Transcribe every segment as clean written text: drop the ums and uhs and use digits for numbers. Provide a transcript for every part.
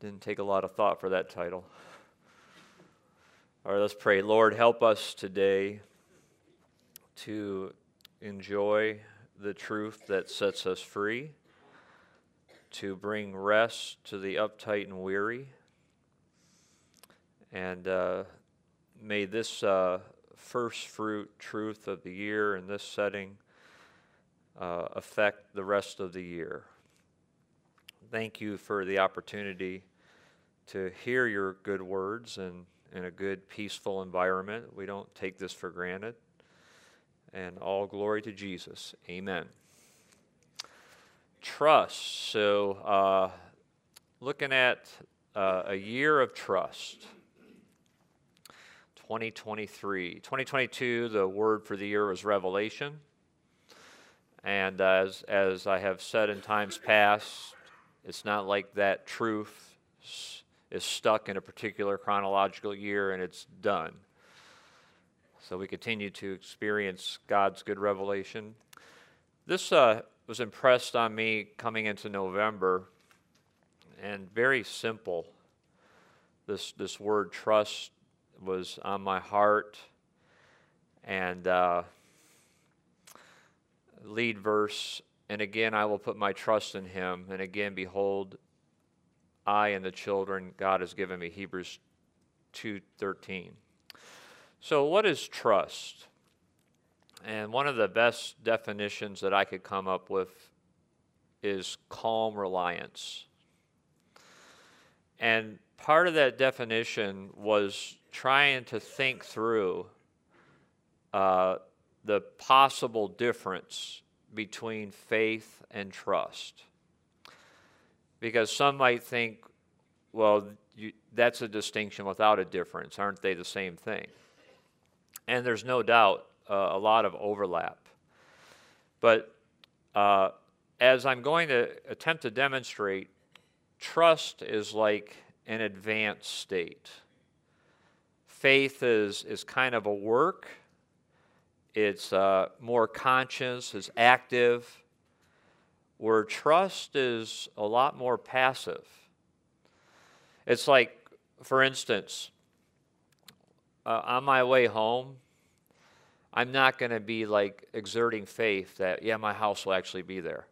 Didn't take a lot of thought for that title. All right, let's pray. Lord, help us today to enjoy the truth that sets us free, to bring rest to the uptight and weary. And may this first fruit truth of the year in this setting affect the rest of the year. Thank you for the opportunity to hear your good words and in a good, peaceful environment. We don't take this for granted. And all glory to Jesus. Amen. Trust. So, looking at a year of trust. 2023. 2022, the word for the year was revelation. And as I have said in times past, it's not like that truth is stuck in a particular chronological year and it's done. So we continue to experience God's good revelation. This was impressed on me coming into November, and very simple. This word trust was on my heart, and lead verse, and again I will put my trust in him, and again, behold, I and the children God has given me, Hebrews 2:13. So what is trust? And one of the best definitions that I could come up with is calm reliance. And part of that definition was trying to think through the possible difference between faith and trust. Because some might think, well, that's a distinction without a difference. Aren't they the same thing? And there's no doubt a lot of overlap. But as I'm going to attempt to demonstrate, trust is like an advanced state. Faith is kind of a work. It's more conscious, is active, where trust is a lot more passive. It's like, for instance, on my way home, I'm not going to be like exerting faith that, yeah, my house will actually be there.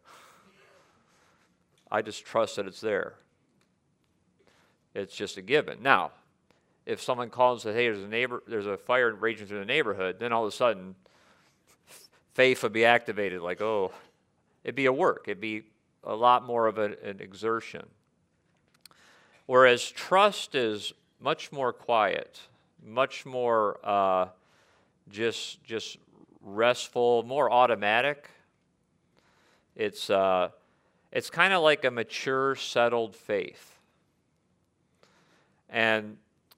I just trust that it's there. It's just a given. Now, if someone calls and says, hey, there's a fire raging through the neighborhood, then all of a sudden, faith would be activated, like, oh, it'd be a work. It'd be a lot more of an exertion. Whereas trust is much more quiet, much more just restful, more automatic. It's kind of like a mature, settled faith. And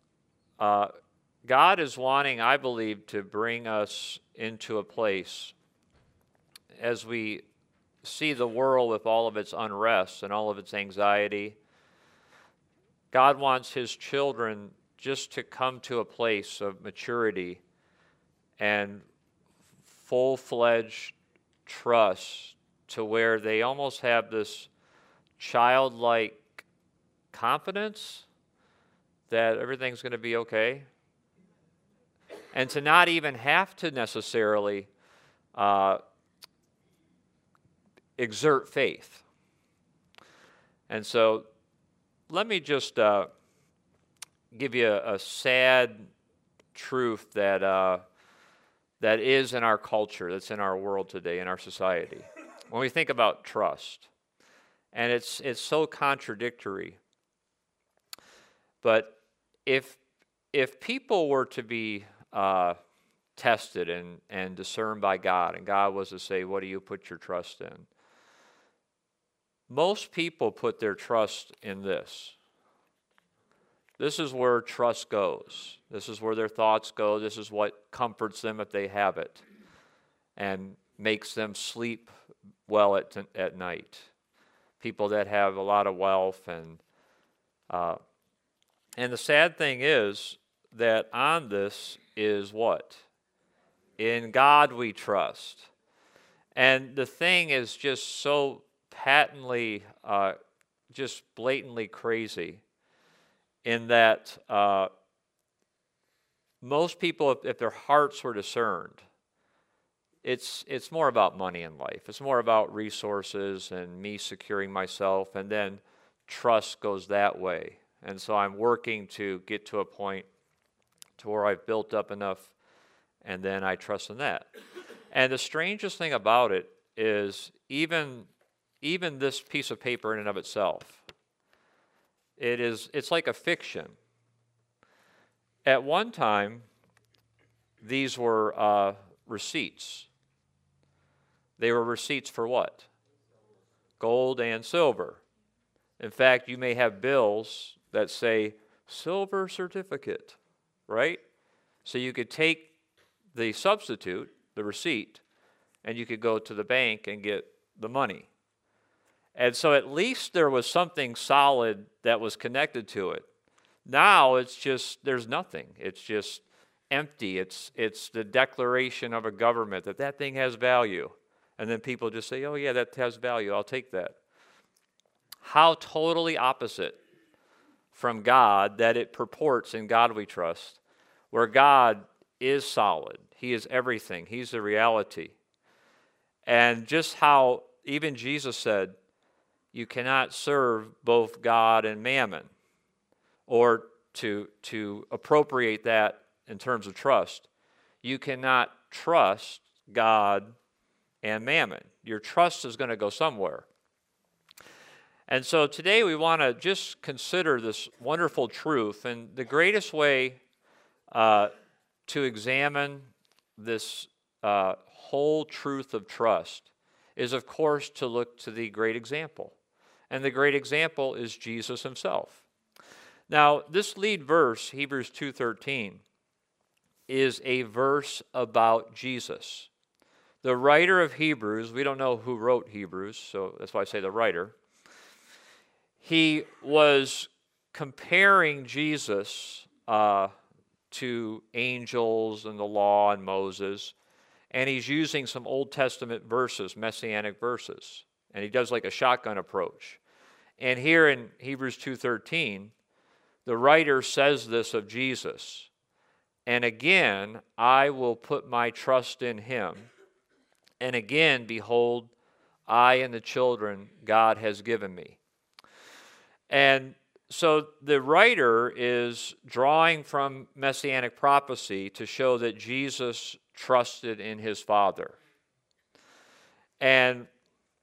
God is wanting, I believe, to bring us into a place as we see the world with all of its unrest and all of its anxiety. God wants his children just to come to a place of maturity and full-fledged trust to where they almost have this childlike confidence that everything's going to be okay. And to not even have to necessarily exert faith. And so let me just give you a sad truth that is in our culture, that's in our world today, in our society. When we think about trust, and it's so contradictory. But if people were to be tested and discerned by God, and God was to say, what do you put your trust in? Most people put their trust in this. This is where trust goes. This is where their thoughts go. This is what comforts them if they have it and makes them sleep well at night. People that have a lot of wealth and the sad thing is that on this is what? In God we trust. And the thing is just so patently, just blatantly crazy in that most people, if their hearts were discerned, it's more about money in life. It's more about resources and me securing myself, and then trust goes that way. And so I'm working to get to a point to where I've built up enough, and then I trust in that. And the strangest thing about it is even this piece of paper in and of itself, it's like a fiction. At one time, these were receipts. They were receipts for what? Gold and silver. In fact, you may have bills that say silver certificate, right? So you could take the substitute, the receipt, and you could go to the bank and get the money. And so at least there was something solid that was connected to it. Now it's just, there's nothing. It's just empty. It's the declaration of a government that thing has value. And then people just say, oh yeah, that has value, I'll take that. How totally opposite from God that it purports in God we trust, where God is solid. He is everything. He's the reality. And just how even Jesus said, you cannot serve both God and mammon, or to appropriate that in terms of trust. You cannot trust God and mammon. Your trust is going to go somewhere. And so today we want to just consider this wonderful truth. And the greatest way to examine this whole truth of trust is, of course, to look to the great example. And the great example is Jesus himself. Now, this lead verse, Hebrews 2:13, is a verse about Jesus. The writer of Hebrews, we don't know who wrote Hebrews, so that's why I say the writer. He was comparing Jesus to angels and the law and Moses, and he's using some Old Testament verses, messianic verses, and he does like a shotgun approach. And here in Hebrews 2:13, the writer says this of Jesus, and again, I will put my trust in him. And again, behold, I and the children God has given me. And so the writer is drawing from messianic prophecy to show that Jesus trusted in his Father. And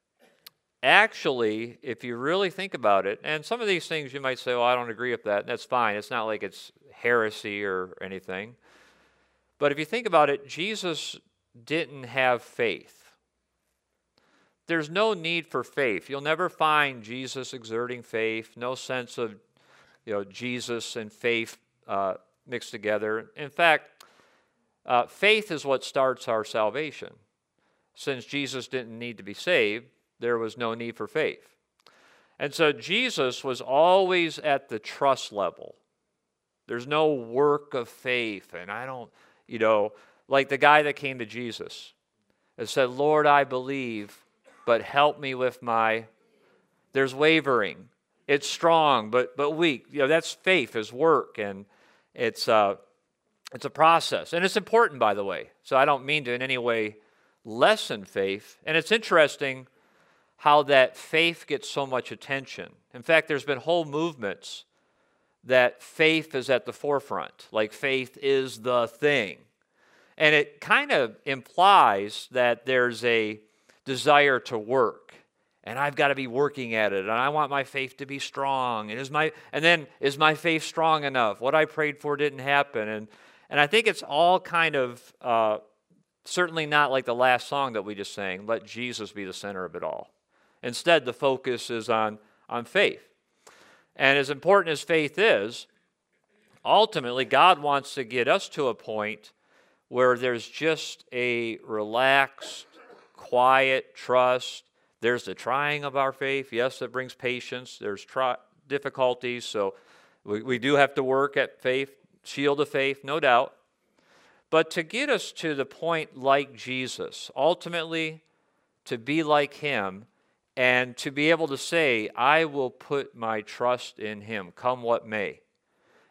actually, if you really think about it, and some of these things you might say, well, I don't agree with that. That's fine. It's not like it's heresy or anything. But if you think about it, Jesus didn't have faith. There's no need for faith. You'll never find Jesus exerting faith, no sense of Jesus and faith mixed together. In fact, faith is what starts our salvation. Since Jesus didn't need to be saved, there was no need for faith. And so Jesus was always at the trust level. There's no work of faith, and I don't, like the guy that came to Jesus and said, Lord, I believe, but help me with there's wavering. It's strong, but weak. That's faith, is work, and it's a process. And it's important, by the way. So I don't mean to in any way lessen faith. And it's interesting how that faith gets so much attention. In fact, there's been whole movements that faith is at the forefront, like faith is the thing. And it kind of implies that there's a desire to work, and I've got to be working at it, and I want my faith to be strong. And is my faith strong enough? What I prayed for didn't happen. And I think it's all kind of certainly not like the last song that we just sang, let Jesus be the center of it all. Instead, the focus is on faith. And as important as faith is, ultimately, God wants to get us to a point where there's just a relaxed, quiet trust. There's the trying of our faith. Yes, it brings patience. There's difficulties, so we do have to work at faith, shield of faith, no doubt. But to get us to the point like Jesus, ultimately to be like him, and to be able to say, I will put my trust in him, come what may.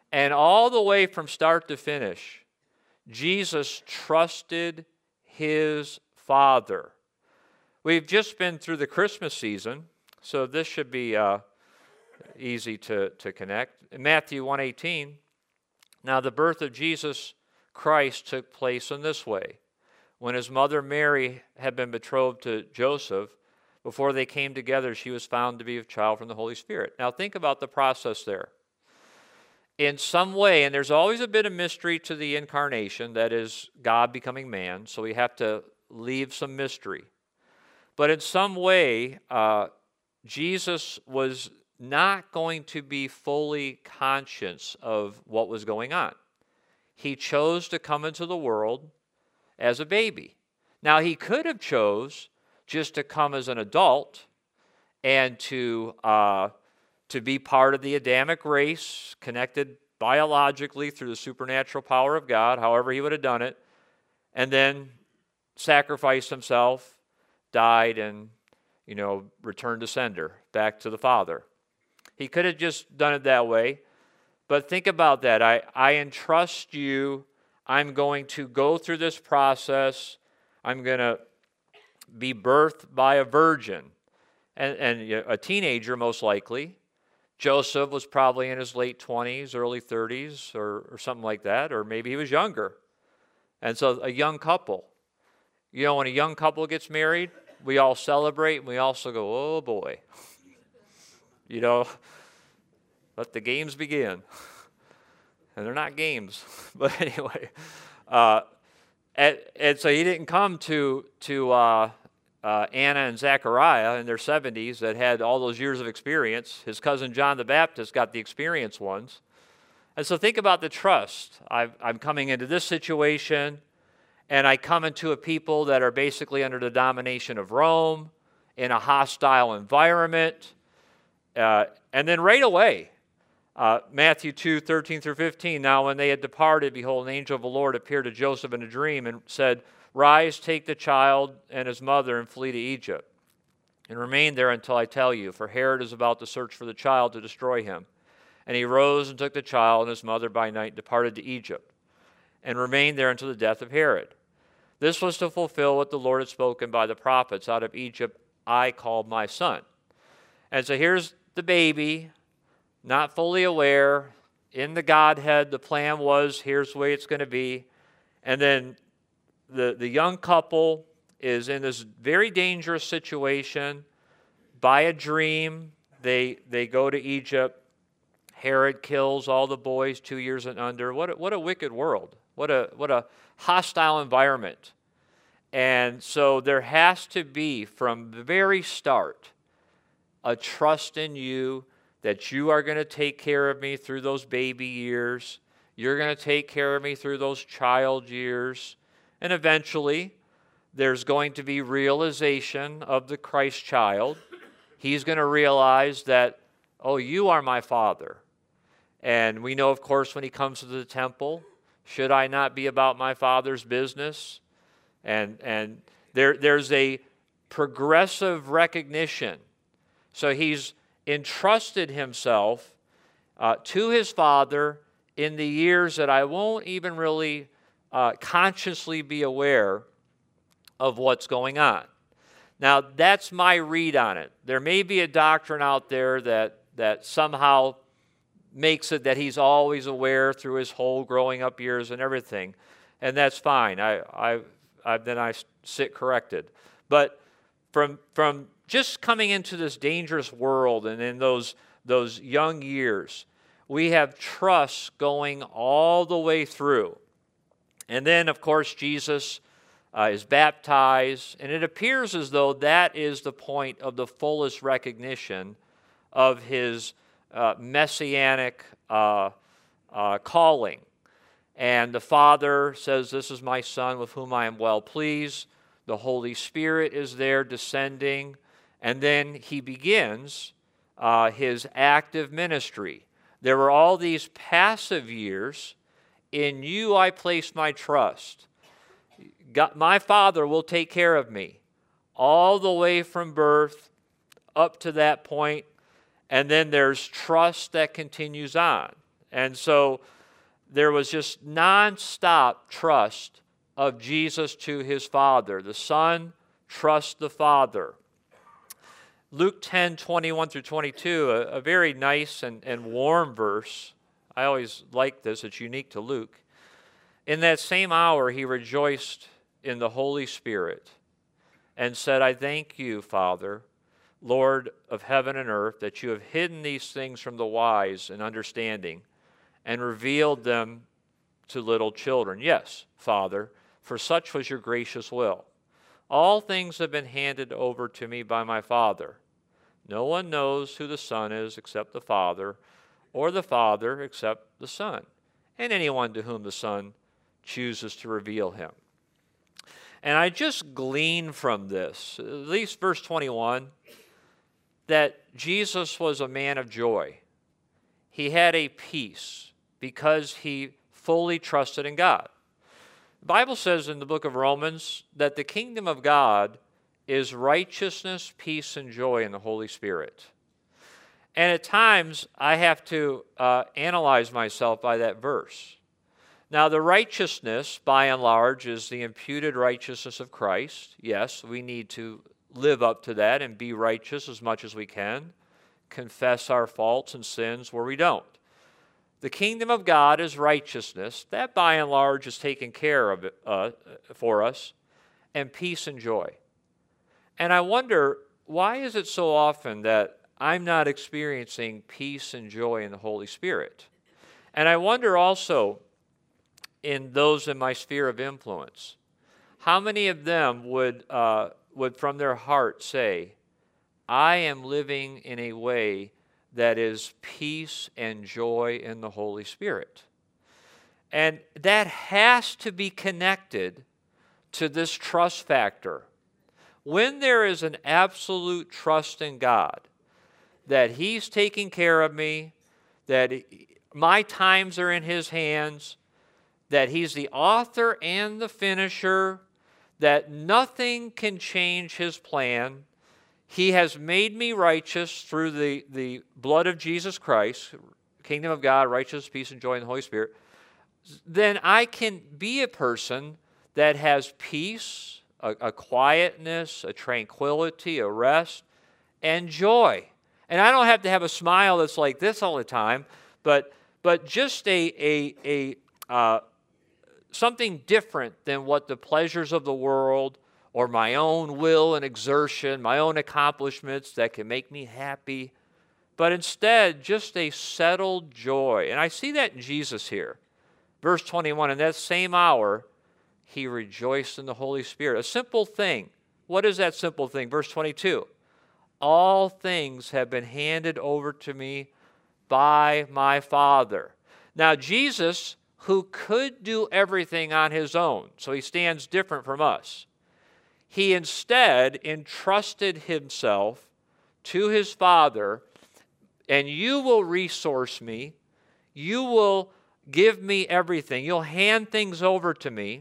And all the way from start to finish, Jesus trusted his Father. We've just been through the Christmas season, so this should be easy to connect. In Matthew 1:18, now the birth of Jesus Christ took place in this way. When his mother Mary had been betrothed to Joseph, before they came together, she was found to be a child from the Holy Spirit. Now think about the process there. In some way, and there's always a bit of mystery to the incarnation, that is God becoming man, so we have to leave some mystery. But in some way, Jesus was not going to be fully conscious of what was going on. He chose to come into the world as a baby. Now, he could have chose just to come as an adult and to be part of the Adamic race, connected biologically through the supernatural power of God, however he would have done it, and then sacrificed himself, died, and, returned to sender, back to the Father. He could have just done it that way, but think about that. I entrust you. I'm going to go through this process. I'm going to be birthed by a virgin and a teenager, most likely. Joseph was probably in his late 20s, early 30s, or something like that, or maybe he was younger. And so a young couple. When a young couple gets married, we all celebrate, and we also go, oh boy. Let the games begin. And they're not games. But anyway. And so he didn't come to Anna and Zechariah in their 70s that had all those years of experience. His cousin John the Baptist got the experienced ones. And so think about the trust. I'm coming into this situation, and I come into a people that are basically under the domination of Rome, in a hostile environment. And then right away, Matthew 2:13 through 15, now when they had departed, behold, an angel of the Lord appeared to Joseph in a dream and said, rise, take the child and his mother and flee to Egypt, and remain there until I tell you, for Herod is about to search for the child to destroy him. And he rose and took the child and his mother by night and departed to Egypt, and remained there until the death of Herod. This was to fulfill what the Lord had spoken by the prophets, out of Egypt I called my son. And so here's the baby, not fully aware, in the Godhead. The plan was, here's the way it's going to be. And then the young couple is in this very dangerous situation. By a dream, they go to Egypt. Herod kills all the boys 2 years and under. What a wicked world. What a hostile environment. And so there has to be, from the very start, a trust in you that you are going to take care of me through those baby years. You're going to take care of me through those child years. And eventually, there's going to be realization of the Christ child. He's going to realize that, oh, you are my Father. And we know, of course, when he comes to the temple, should I not be about my Father's business? And there's a progressive recognition. So he's entrusted himself to his Father in the years that I won't even really consciously be aware of what's going on. Now, that's my read on it. There may be a doctrine out there that somehow makes it that he's always aware through his whole growing up years and everything, and that's fine. Then I sit corrected. But from just coming into this dangerous world and in those young years, we have trust going all the way through. And then, of course, Jesus is baptized, and it appears as though that is the point of the fullest recognition of his messianic calling. And the Father says, this is my Son with whom I am well pleased. The Holy Spirit is there descending. And then he begins his active ministry. There were all these passive years. In you I place my trust. God, my Father will take care of me all the way from birth up to that point. And then there's trust that continues on. And so there was just nonstop trust of Jesus to his Father. The Son trusts the Father. Luke 10:21 through 22, a very nice and warm verse. I always like this. It's unique to Luke. In that same hour, he rejoiced in the Holy Spirit and said, I thank you, Father, Lord of heaven and earth, that you have hidden these things from the wise and understanding and revealed them to little children. Yes, Father, for such was your gracious will. All things have been handed over to me by my Father. No one knows who the Son is except the Father, or the Father except the Son, and anyone to whom the Son chooses to reveal him. And I just glean from this, at least verse 21, that Jesus was a man of joy. He had a peace because he fully trusted in God. The Bible says in the book of Romans that the kingdom of God is righteousness, peace, and joy in the Holy Spirit. And at times, I have to analyze myself by that verse. Now, the righteousness, by and large, is the imputed righteousness of Christ. Yes, we need to live up to that and be righteous as much as we can, confess our faults and sins where we don't. The kingdom of God is righteousness. That, by and large, is taken care of for us, and peace and joy. And I wonder, why is it so often that I'm not experiencing peace and joy in the Holy Spirit? And I wonder also, in those in my sphere of influence, how many of them would from their heart say, I am living in a way that is peace and joy in the Holy Spirit? And that has to be connected to this trust factor. When there is an absolute trust in God, that he's taking care of me, that my times are in his hands, that he's the author and the finisher, that nothing can change his plan. He has made me righteous through the blood of Jesus Christ, kingdom of God, righteousness, peace, and joy in the Holy Spirit. Then I can be a person that has peace, a quietness, a tranquility, a rest, and joy. And I don't have to have a smile that's like this all the time, but just something different than what the pleasures of the world or my own will and exertion, my own accomplishments that can make me happy, but instead just a settled joy. And I see that in Jesus here. Verse 21, in that same hour, he rejoiced in the Holy Spirit. A simple thing. What is that simple thing? Verse 22, all things have been handed over to me by my Father. Now, Jesus, who could do everything on his own, so he stands different from us, he instead entrusted himself to his Father, and you will resource me, you will give me everything, you'll hand things over to me.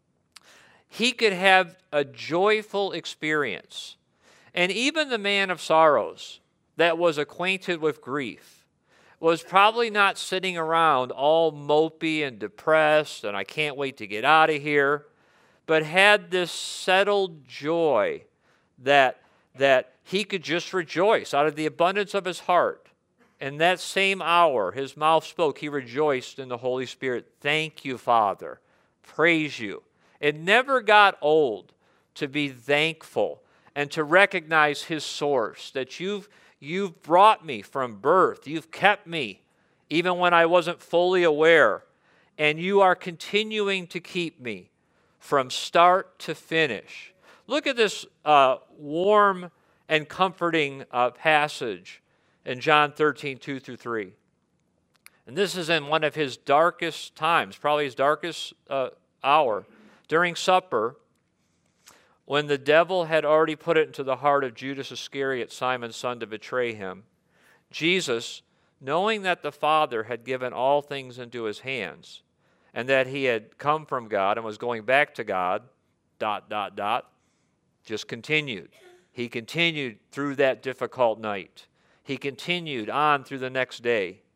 He could have a joyful experience. And even the man of sorrows that was acquainted with grief was probably not sitting around all mopey and depressed and I can't wait to get out of here, but had this settled joy that he could just rejoice out of the abundance of his heart. In that same hour, his mouth spoke. He rejoiced in the Holy Spirit. Thank you, Father. Praise you. It never got old to be thankful and to recognize his source, that you've brought me from birth. You've kept me even when I wasn't fully aware. And you are continuing to keep me from start to finish. Look at this warm and comforting passage in John 13, 2 through 3. And this is in one of his darkest times, probably his darkest hour. During supper, when the devil had already put it into the heart of Judas Iscariot, Simon's son, to betray him, Jesus, knowing that the Father had given all things into his hands, and that he had come from God and was going back to God, ... just continued. He continued through that difficult night. He continued on through the next day.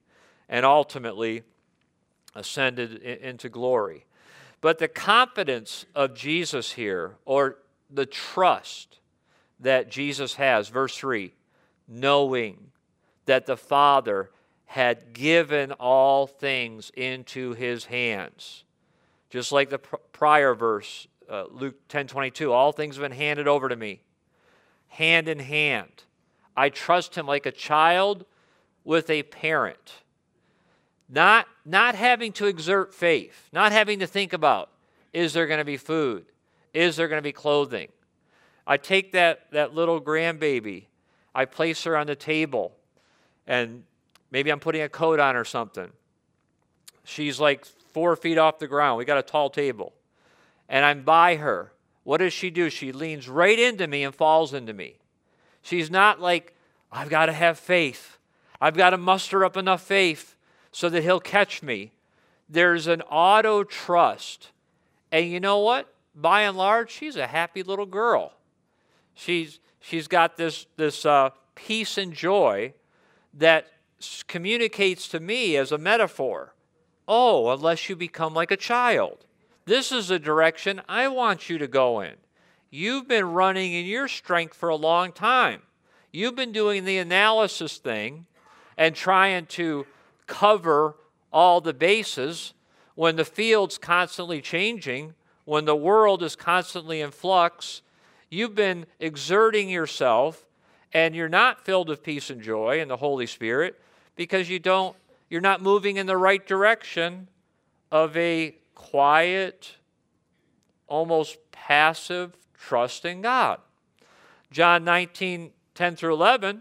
and ultimately ascended into glory. But the confidence of Jesus here, or the trust that Jesus has, verse 3, knowing that the Father had given all things into his hands. Just like the prior verse, Luke 10:22, all things have been handed over to me, hand in hand. I trust him like a child with a parent. Not having to exert faith, not having to think about, is there going to be food? Is there going to be clothing? I take that little grandbaby, I place her on the table, and maybe I'm putting a coat on or something. She's like 4 feet off the ground. We got a tall table. And I'm by her. What does she do? She leans right into me and falls into me. She's not like, I've got to have faith. I've got to muster up enough faith so that he'll catch me. There's an auto trust. And you know what? By and large, she's a happy little girl. She's got this peace and joy that communicates to me as a metaphor. Oh, unless you become like a child. This is the direction I want you to go in. You've been running in your strength for a long time. You've been doing the analysis thing and trying to cover all the bases when the field's constantly changing, when the world is constantly in flux. You've been exerting yourself, and you're not filled with peace and joy and the Holy Spirit because you're not moving in the right direction of a quiet, almost passive trust in God. John 19:10-11,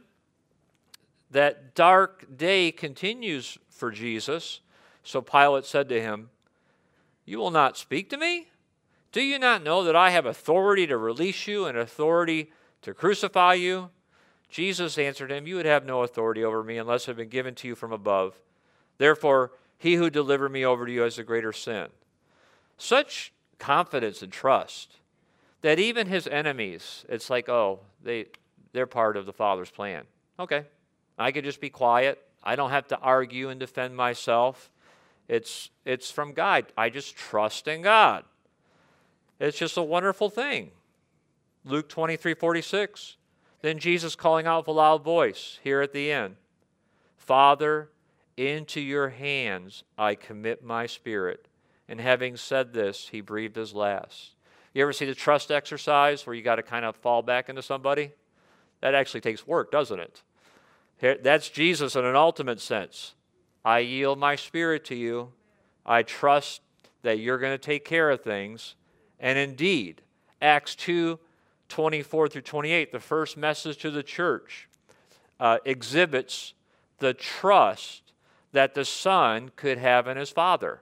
that dark day continues for Jesus. So Pilate said to him, "You will not speak to me? Do you not know that I have authority to release you and authority to crucify you?" Jesus answered him, "You would have no authority over me unless it had been given to you from above. Therefore, he who delivered me over to you has a greater sin." Such confidence and trust that even his enemies, it's like, oh, they're part of the Father's plan. Okay, I could just be quiet. I don't have to argue and defend myself. It's from God. I just trust in God. It's just a wonderful thing. Luke 23:46. Then Jesus calling out with a loud voice here at the end, "Father, into your hands I commit my spirit." And having said this, he breathed his last. You ever see the trust exercise where you got to kind of fall back into somebody? That actually takes work, doesn't it? That's Jesus in an ultimate sense. I yield my spirit to you. I trust that you're going to take care of things. And indeed, Acts 2:24-28, the first message to the church, exhibits the trust that the Son could have in his Father.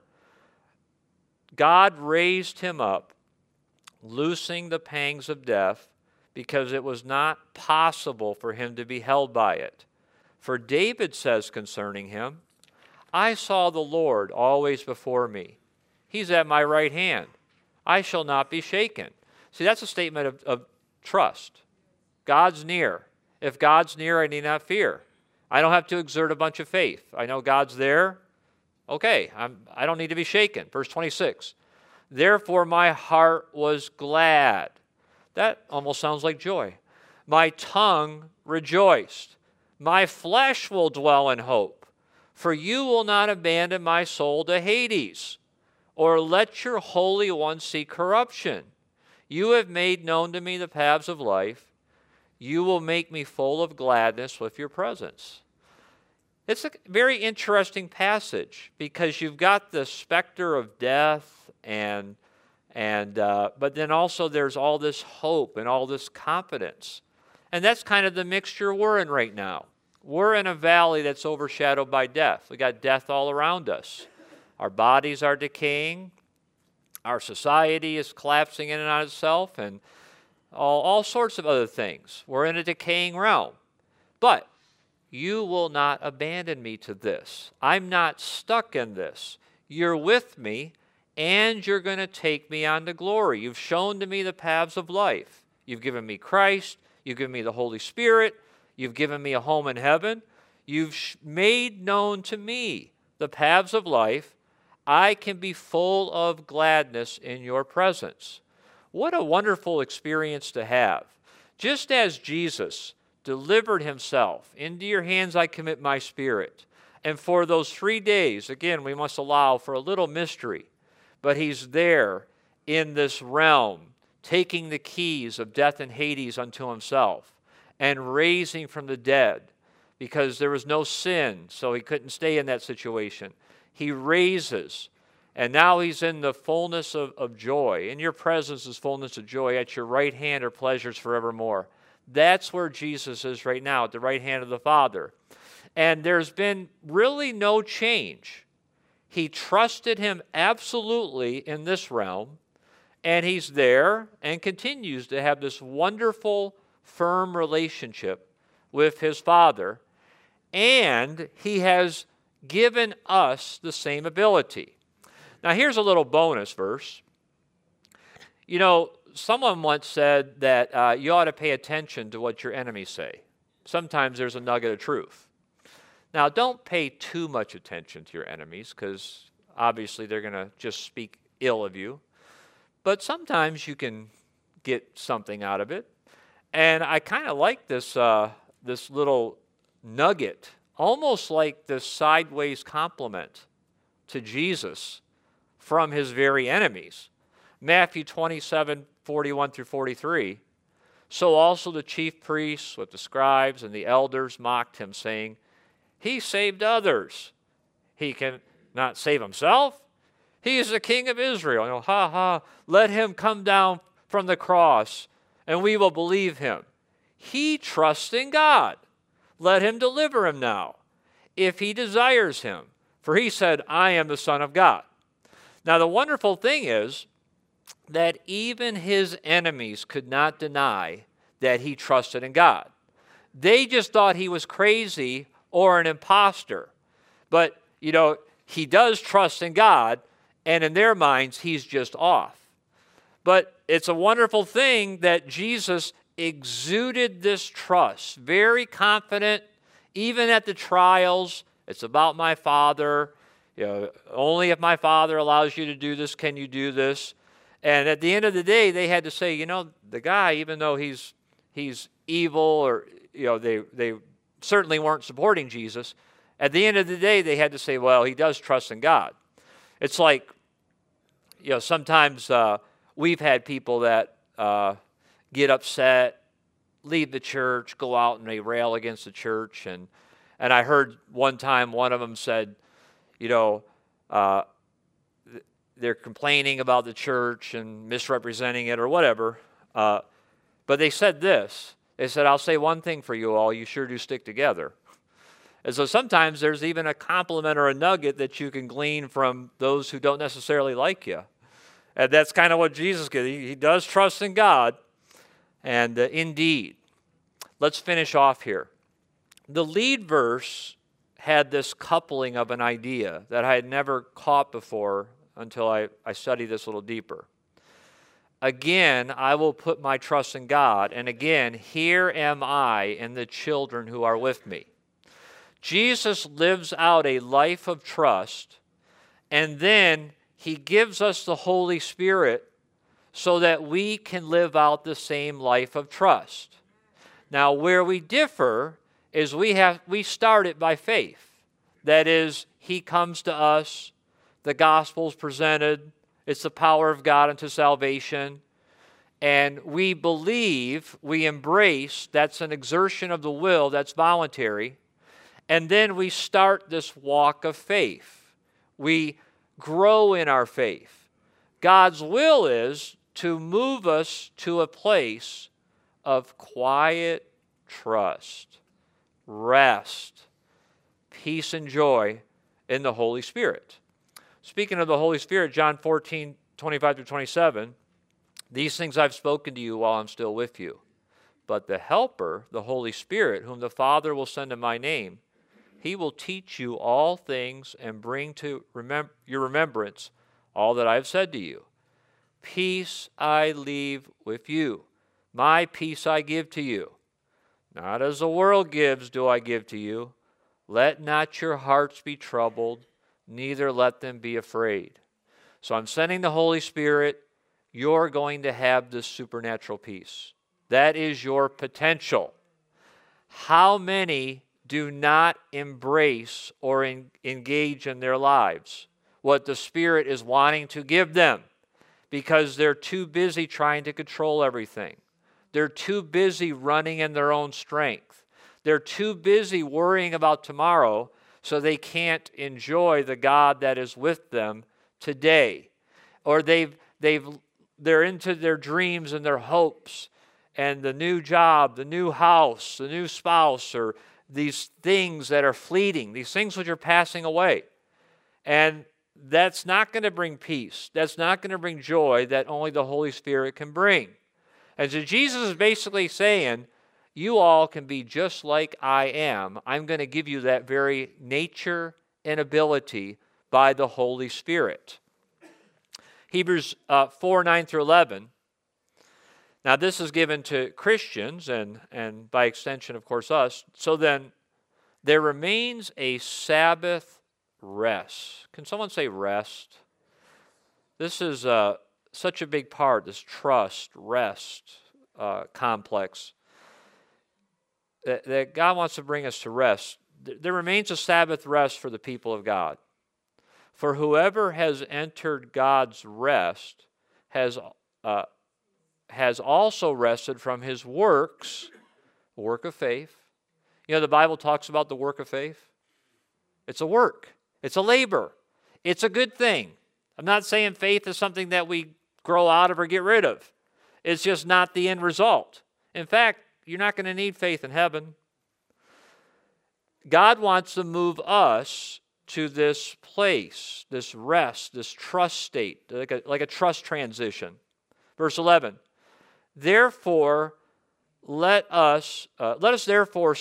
God raised him up, loosing the pangs of death, because it was not possible for him to be held by it. For David says concerning him, "I saw the Lord always before me. He's at my right hand. I shall not be shaken." See, that's a statement of trust. God's near. If God's near, I need not fear. I don't have to exert a bunch of faith. I know God's there. Okay, I don't need to be shaken. Verse 26. Therefore my heart was glad. That almost sounds like joy. My tongue rejoiced. My flesh will dwell in hope. For you will not abandon my soul to Hades, or let your Holy One see corruption. You have made known to me the paths of life. You will make me full of gladness with your presence. It's a very interesting passage because you've got the specter of death but then also there's all this hope and all this confidence. And that's kind of the mixture we're in right now. We're in a valley that's overshadowed by death. We got death all around us. Our bodies are decaying. Our society is collapsing in and on itself, and all sorts of other things. We're in a decaying realm. But you will not abandon me to this. I'm not stuck in this. You're with me, and you're going to take me on to glory. You've shown to me the paths of life. You've given me Christ. You've given me the Holy Spirit. You've given me a home in heaven. You've made known to me the paths of life, I can be full of gladness in your presence. What a wonderful experience to have. Just as Jesus delivered himself, into your hands I commit my spirit. And for those 3 days, again, we must allow for a little mystery, but he's there in this realm, taking the keys of death and Hades unto himself, and raising from the dead, because there was no sin, so he couldn't stay in that situation. He raises, and now he's in the fullness of joy. In your presence is fullness of joy. At your right hand are pleasures forevermore. That's where Jesus is right now, at the right hand of the Father. And there's been really no change. He trusted him absolutely in this realm, and he's there and continues to have this wonderful, firm relationship with his Father. And he has given us the same ability. Now, here's a little bonus verse. You know, someone once said that you ought to pay attention to what your enemies say. Sometimes there's a nugget of truth. Now, don't pay too much attention to your enemies, because obviously they're going to just speak ill of you. But sometimes you can get something out of it. And I kind of like this, this little nugget, almost like this sideways compliment to Jesus from his very enemies. Matthew 27:41 through 43. So also the chief priests with the scribes and the elders mocked him, saying, he saved others. He can not save himself. He is the King of Israel. You know, ha ha, let him come down from the cross and we will believe him. He trusts in God. Let him deliver him now, if he desires him. For he said, I am the Son of God. Now the wonderful thing is that even his enemies could not deny that he trusted in God. They just thought he was crazy or an imposter. But, you know, he does trust in God, and in their minds, he's just off. But it's a wonderful thing that Jesus exuded this trust, very confident, even at the trials. It's about my Father. You know, only if my Father allows you to do this can you do this. And at the end of the day, they had to say, you know, the guy, even though he's evil, or, you know, they certainly weren't supporting Jesus. At the end of the day, they had to say, well, he does trust in God. It's like, you know, sometimes we've had people that get upset, leave the church, go out and they rail against the church. And I heard one time one of them said, you know, they're complaining about the church and misrepresenting it or whatever. But they said this. They said, I'll say one thing for you all, you sure do stick together. And so sometimes there's even a compliment or a nugget that you can glean from those who don't necessarily like you. And that's kind of what Jesus did. He does trust in God. And indeed, let's finish off here. The lead verse had this coupling of an idea that I had never caught before until I studied this a little deeper. Again, I will put my trust in God. And again, here am I and the children who are with me. Jesus lives out a life of trust, and then he gives us the Holy Spirit so that we can live out the same life of trust. Now, where we differ is we start it by faith. That is, he comes to us, the gospel's presented, it's the power of God unto salvation. And we believe, we embrace, that's an exertion of the will, that's voluntary. And then we start this walk of faith. We grow in our faith. God's will is to move us to a place of quiet trust, rest, peace, and joy in the Holy Spirit. Speaking of the Holy Spirit, John 14:25-27, these things I've spoken to you while I'm still with you. But the Helper, the Holy Spirit, whom the Father will send in my name, he will teach you all things and bring to your remembrance all that I have said to you. Peace I leave with you. My peace I give to you. Not as the world gives do I give to you. Let not your hearts be troubled, neither let them be afraid. So I'm sending the Holy Spirit. You're going to have this supernatural peace. That is your potential. How many do not embrace or engage in their lives what the Spirit is wanting to give them because they're too busy trying to control everything? They're too busy running in their own strength. They're too busy worrying about tomorrow, so they can't enjoy the God that is with them today. Or they're into their dreams and their hopes and the new job, the new house, the new spouse, or these things that are fleeting, these things which are passing away. And that's not going to bring peace. That's not going to bring joy that only the Holy Spirit can bring. And so Jesus is basically saying, you all can be just like I am. I'm going to give you that very nature and ability by the Holy Spirit. Hebrews 4, 9 through 11. Now this is given to Christians and by extension, of course, us. So then, there remains a Sabbath rest. Can someone say rest? This is such a big part, this trust, rest complex, that God wants to bring us to rest. There remains a Sabbath rest for the people of God. For whoever has entered God's rest has also rested from his works, work of faith. You know, the Bible talks about the work of faith. It's a work. It's a labor. It's a good thing. I'm not saying faith is something that we grow out of or get rid of. It's just not the end result. In fact, you're not going to need faith in heaven. God wants to move us to this place, this rest, this trust state, like a trust transition. Verse 11, therefore, let us therefore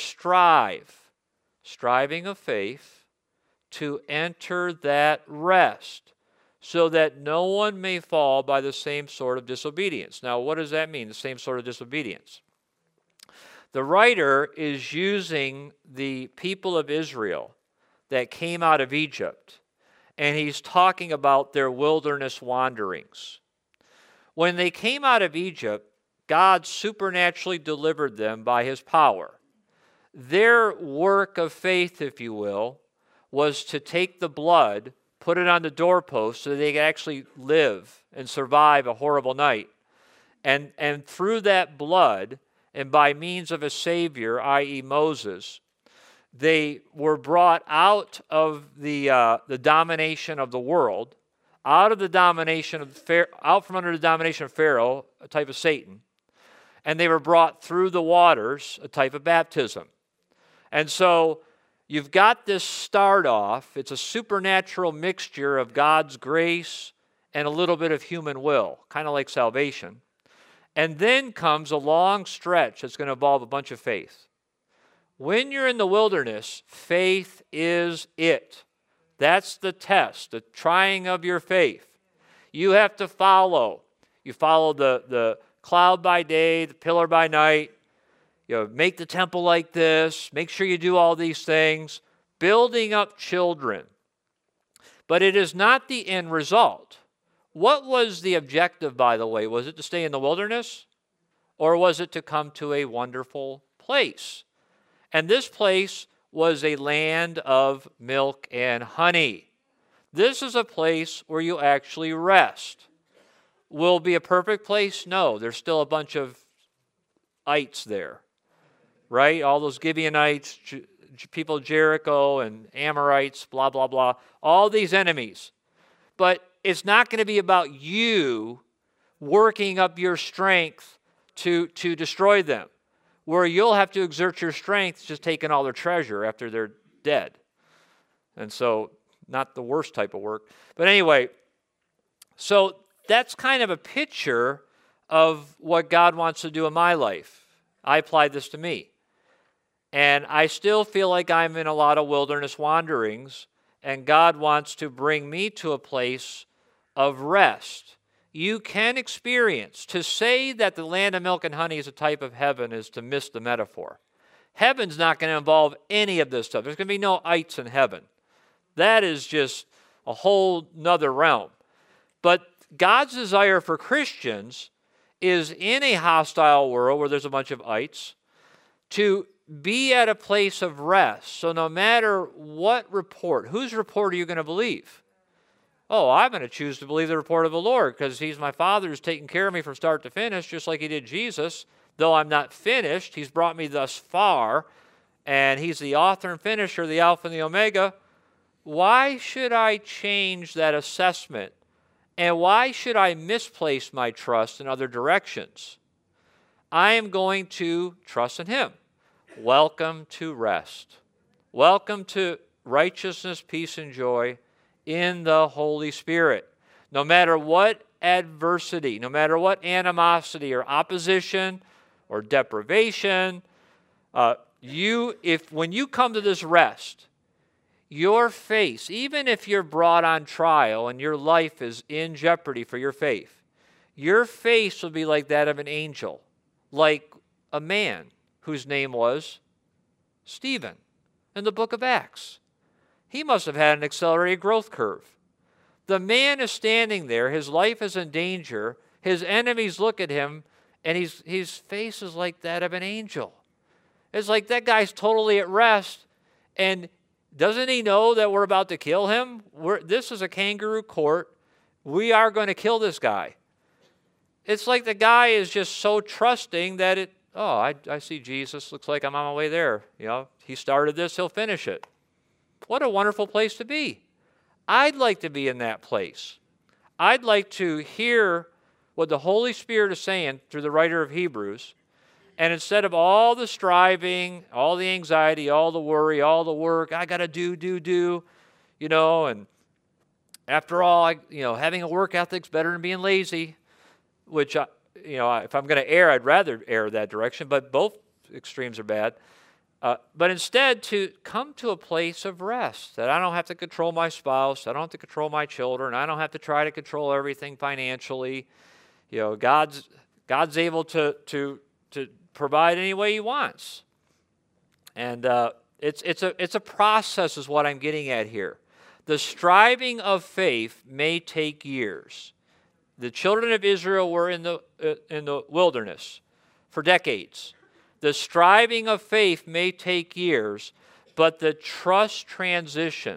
striving of faith, to enter that rest, so that no one may fall by the same sort of disobedience. Now, what does that mean, the same sort of disobedience? The writer is using the people of Israel that came out of Egypt, and he's talking about their wilderness wanderings. When they came out of Egypt, God supernaturally delivered them by his power. Their work of faith, if you will, was to take the blood, put it on the doorpost so that they could actually live and survive a horrible night. And through that blood, and by means of a Savior, i.e. Moses, they were brought out of the domination of the world, out from under the domination of Pharaoh, a type of Satan, and they were brought through the waters, a type of baptism. And so you've got this start off. It's a supernatural mixture of God's grace and a little bit of human will, kind of like salvation. And then comes a long stretch that's going to involve a bunch of faith. When you're in the wilderness, faith is it. That's the test, the trying of your faith. You have to follow. You follow the cloud by day, the pillar by night. You know, make the temple like this. Make sure you do all these things. Building up children. But it is not the end result. What was the objective, by the way? Was it to stay in the wilderness? Or was it to come to a wonderful place? And this place was a land of milk and honey. This is a place where you actually rest. Will it be a perfect place? No, there's still a bunch of ites there, right? All those Gibeonites, people of Jericho and Amorites, blah, blah, blah. All these enemies. But it's not going to be about you working up your strength to destroy them, where you'll have to exert your strength just taking all their treasure after they're dead. And so, not the worst type of work. But anyway, so that's kind of a picture of what God wants to do in my life. I applied this to me. And I still feel like I'm in a lot of wilderness wanderings, and God wants to bring me to a place of rest. You can experience. To say that the land of milk and honey is a type of heaven is to miss the metaphor. Heaven's not going to involve any of this stuff. There's going to be no ites in heaven. That is just a whole nother realm. But God's desire for Christians is in a hostile world where there's a bunch of ites to be at a place of rest. So no matter what report, whose report are you going to believe? Oh, I'm going to choose to believe the report of the Lord because he's my Father who's taking care of me from start to finish, just like he did Jesus. Though I'm not finished, he's brought me thus far, and he's the author and finisher, the Alpha and the Omega. Why should I change that assessment? And why should I misplace my trust in other directions? I am going to trust in him. Welcome to rest. Welcome to righteousness, peace, and joy in the Holy Spirit. No matter what adversity, no matter what animosity or opposition or deprivation, when you come to this rest, your face, even if you're brought on trial and your life is in jeopardy for your faith, your face will be like that of an angel, like a man whose name was Stephen in the book of Acts. He must have had an accelerated growth curve. The man is standing there, his life is in danger, his enemies look at him, and his face is like that of an angel. It's like that guy's totally at rest, and doesn't he know that we're about to kill him? This is a kangaroo court. We are going to kill this guy. It's like the guy is just so trusting that I see Jesus. Looks like I'm on my way there. He started this, he'll finish it. What a wonderful place to be. I'd like to be in that place. I'd like to hear what the Holy Spirit is saying through the writer of Hebrews. And instead of all the striving, all the anxiety, all the worry, all the work, I got to do, and after all, having a work ethic's better than being lazy, which, if I'm going to err, I'd rather err that direction, but both extremes are bad. But instead, to come to a place of rest, that I don't have to control my spouse, I don't have to control my children, I don't have to try to control everything financially. God's able to provide any way he wants. And it's a process is what I'm getting at here. The striving of faith may take years. The children of Israel were in the wilderness for decades. The striving of faith may take years, but the trust transition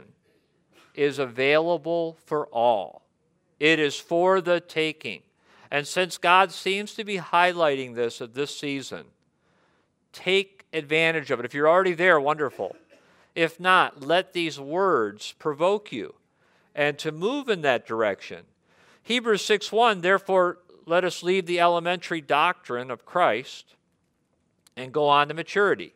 is available for all. It is for the taking. And since God seems to be highlighting this at this season, take advantage of it. If you're already there, wonderful. If not, let these words provoke you and to move in that direction. Hebrews 6:1, therefore, let us leave the elementary doctrine of Christ and go on to maturity.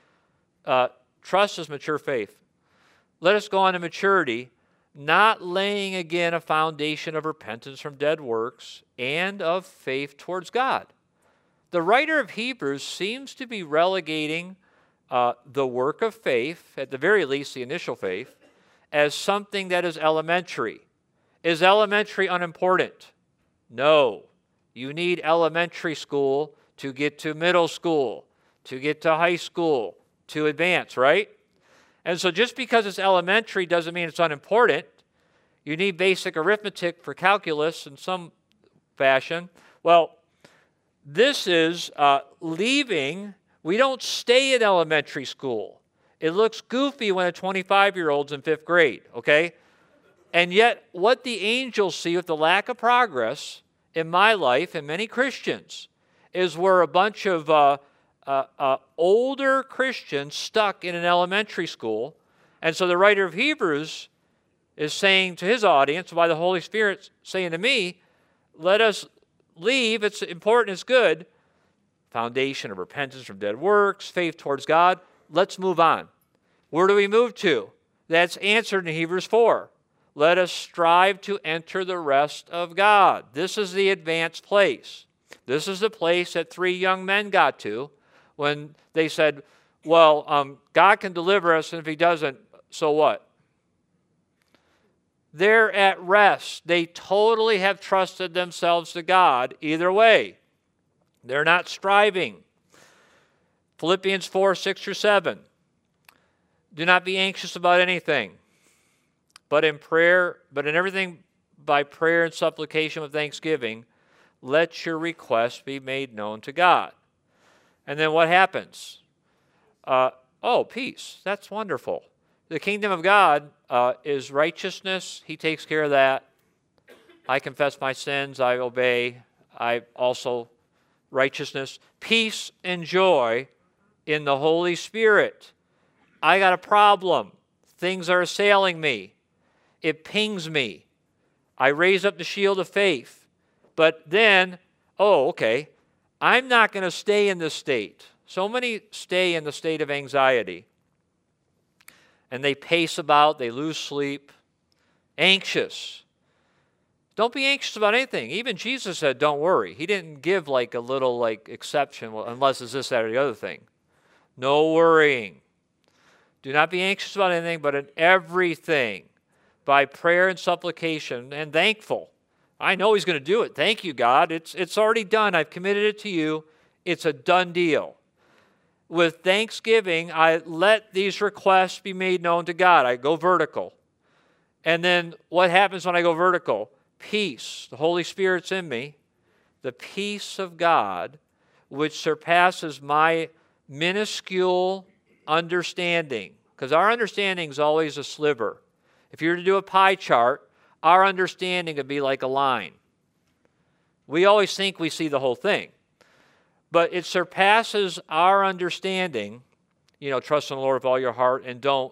Trust is mature faith. Let us go on to maturity, not laying again a foundation of repentance from dead works and of faith towards God. The writer of Hebrews seems to be relegating the work of faith, at the very least the initial faith, as something that is elementary. Is elementary unimportant? No. You need elementary school to get to middle school, to get to high school, to advance, right? And so just because it's elementary doesn't mean it's unimportant. You need basic arithmetic for calculus in some fashion. Well, this is leaving. We don't stay in elementary school. It looks goofy when a 25-year-old's in 5th grade, okay? And yet, what the angels see with the lack of progress in my life and many Christians is we're a bunch of older Christians stuck in an elementary school. And so the writer of Hebrews is saying to his audience, by the Holy Spirit saying to me, let us leave, it's important, it's good, foundation of repentance from dead works, faith towards God. Let's move on. Where do we move to? That's answered in Hebrews 4. Let us strive to enter the rest of God. This is the advanced place. This is the place that 3 young men got to when they said, well, God can deliver us, and if he doesn't, so what? They're at rest. They totally have trusted themselves to God either way. They're not striving. Philippians 4, 6 through 7. Do not be anxious about anything, but in everything by prayer and supplication with thanksgiving, let your requests be made known to God. And then what happens? Peace. That's wonderful. The kingdom of God is righteousness. He takes care of that. I confess my sins. I obey. I also righteousness. Peace and joy in the Holy Spirit. I got a problem. Things are assailing me. It pings me. I raise up the shield of faith. But then, I'm not going to stay in this state. So many stay in the state of anxiety. And they pace about, they lose sleep, anxious. Don't be anxious about anything. Even Jesus said, don't worry. He didn't give like a little exception, unless it's this, that, or the other thing. No worrying. Do not be anxious about anything, but in everything, by prayer and supplication and thankful. I know he's going to do it. Thank you, God. It's already done. I've committed it to you. It's a done deal. With thanksgiving, I let these requests be made known to God. I go vertical. And then what happens when I go vertical? Peace. The Holy Spirit's in me. The peace of God, which surpasses my minuscule understanding. Because our understanding is always a sliver. If you were to do a pie chart, our understanding would be like a line. We always think we see the whole thing. But it surpasses our understanding. Trust in the Lord with all your heart and don't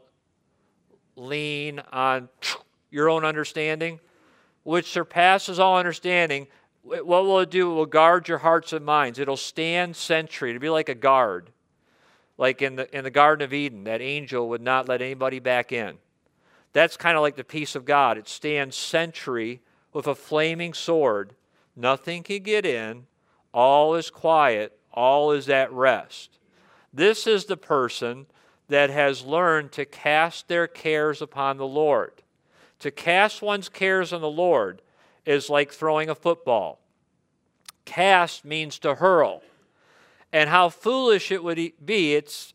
lean on your own understanding, which surpasses all understanding. What will it do? It will guard your hearts and minds. It'll stand sentry. It'll be like a guard. Like in the Garden of Eden, that angel would not let anybody back in. That's kind of like the peace of God. It stands sentry with a flaming sword. Nothing can get in. All is quiet. All is at rest. This is the person that has learned to cast their cares upon the Lord. To cast one's cares on the Lord is like throwing a football. Cast means to hurl. And how foolish it would be, it's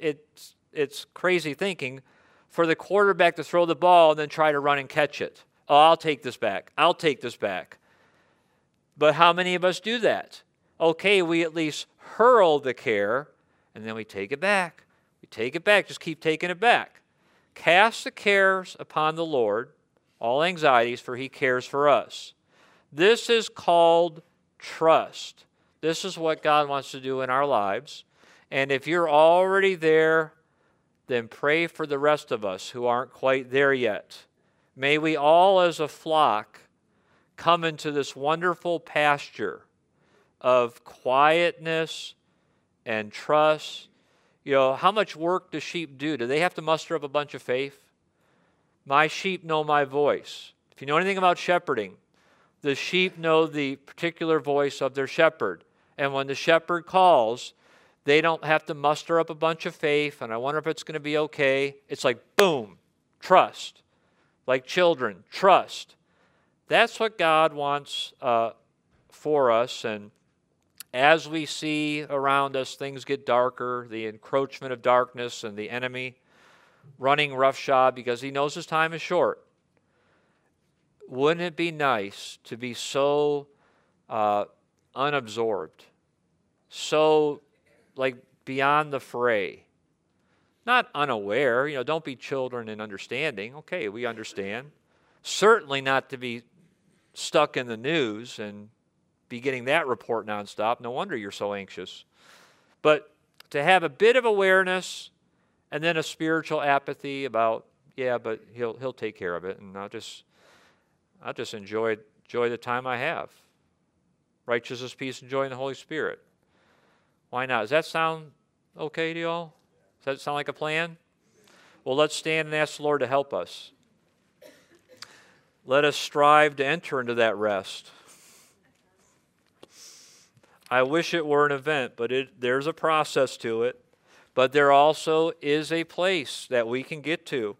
crazy thinking, for the quarterback to throw the ball and then try to run and catch it. Oh, I'll take this back. I'll take this back. But how many of us do that? Okay, we at least hurl the care, and then we take it back. We take it back. Just keep taking it back. Cast the cares upon the Lord, all anxieties, for he cares for us. This is called trust. This is what God wants to do in our lives. And if you're already there, then pray for the rest of us who aren't quite there yet. May we all as a flock come into this wonderful pasture of quietness and trust. How much work do sheep do? Do they have to muster up a bunch of faith? My sheep know my voice. If you know anything about shepherding, the sheep know the particular voice of their shepherd. And when the shepherd calls, they don't have to muster up a bunch of faith, and I wonder if it's going to be okay. It's like, boom, trust. Like children, trust. That's what God wants for us. And as we see around us, things get darker, the encroachment of darkness and the enemy running roughshod because he knows his time is short. Wouldn't it be nice to be so unabsorbed, so beyond the fray, not unaware? Don't be children in understanding. Okay, we understand. Certainly not to be stuck in the news and be getting that report nonstop. No wonder you're so anxious. But to have a bit of awareness and then a spiritual apathy about, but he'll take care of it, and I'll just enjoy the time I have. Righteousness, peace, and joy in the Holy Spirit. Why not? Does that sound okay to you all? Does that sound like a plan? Well, let's stand and ask the Lord to help us. Let us strive to enter into that rest. I wish it were an event, but there's a process to it. But there also is a place that we can get to.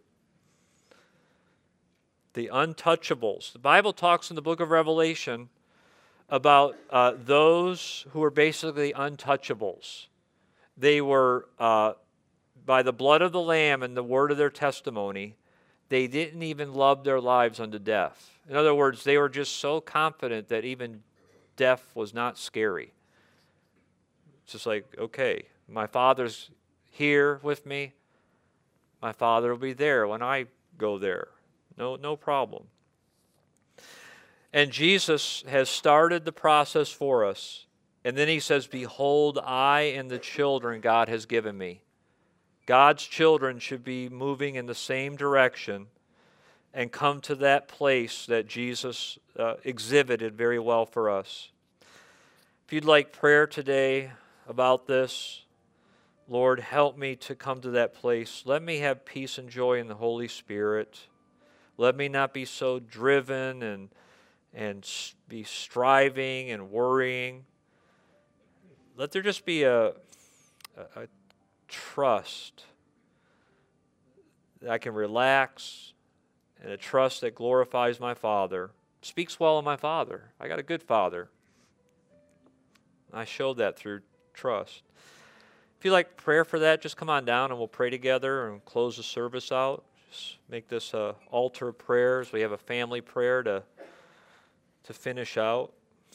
The untouchables. The Bible talks in the book of Revelation about those who were basically untouchables. They were, by the blood of the Lamb and the word of their testimony, they didn't even love their lives unto death. In other words, they were just so confident that even death was not scary. It's just like, okay, my Father's here with me. My Father will be there when I go there. No problem. And Jesus has started the process for us. And then he says, behold, I and the children God has given me. God's children should be moving in the same direction and come to that place that Jesus exhibited very well for us. If you'd like prayer today about this, Lord, help me to come to that place. Let me have peace and joy in the Holy Spirit. Let me not be so driven and be striving and worrying. Let there just be a trust that I can relax, and a trust that glorifies my Father. Speaks well of my Father. I got a good Father. I showed that through trust. If you'd like prayer for that, just come on down and we'll pray together and close the service out. Just make this an altar of prayers. We have a family prayer to finish out.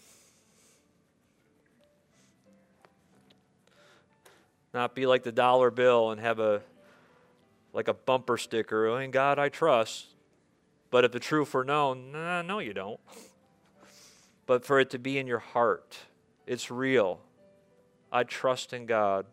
Not be like the dollar bill and have like a bumper sticker, oh, in God I trust. But if the truth were known, no, you don't. But for it to be in your heart, it's real. I trust in God.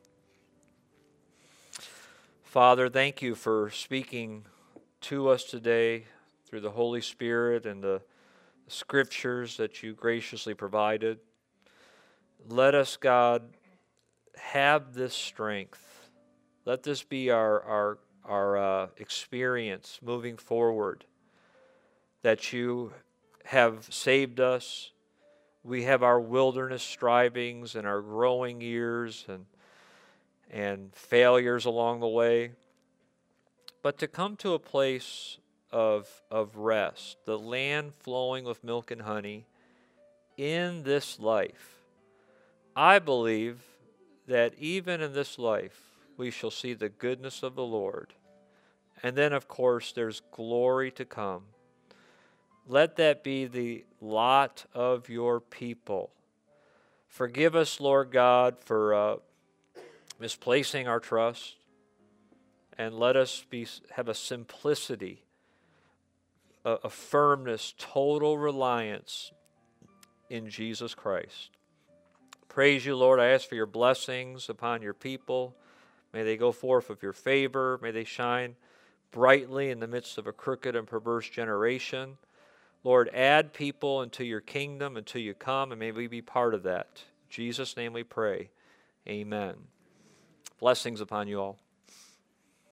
Father, thank you for speaking to us today through the Holy Spirit and the scriptures that you graciously provided. Let us, God, have this strength. Let this be our experience moving forward, that you have saved us. We have our wilderness strivings and our growing years and failures along the way. But to come to a place of rest, the land flowing with milk and honey in this life, I believe that even in this life, we shall see the goodness of the Lord. And then, of course, there's glory to come. Let that be the lot of your people. Forgive us, Lord God, for misplacing our trust. And let us have a simplicity, a firmness, total reliance in Jesus Christ. Praise you, Lord. I ask for your blessings upon your people. May they go forth with your favor. May they shine brightly in the midst of a crooked and perverse generation. Lord, add people into your kingdom until you come, and may we be part of that. In Jesus' name we pray. Amen. Blessings upon you all.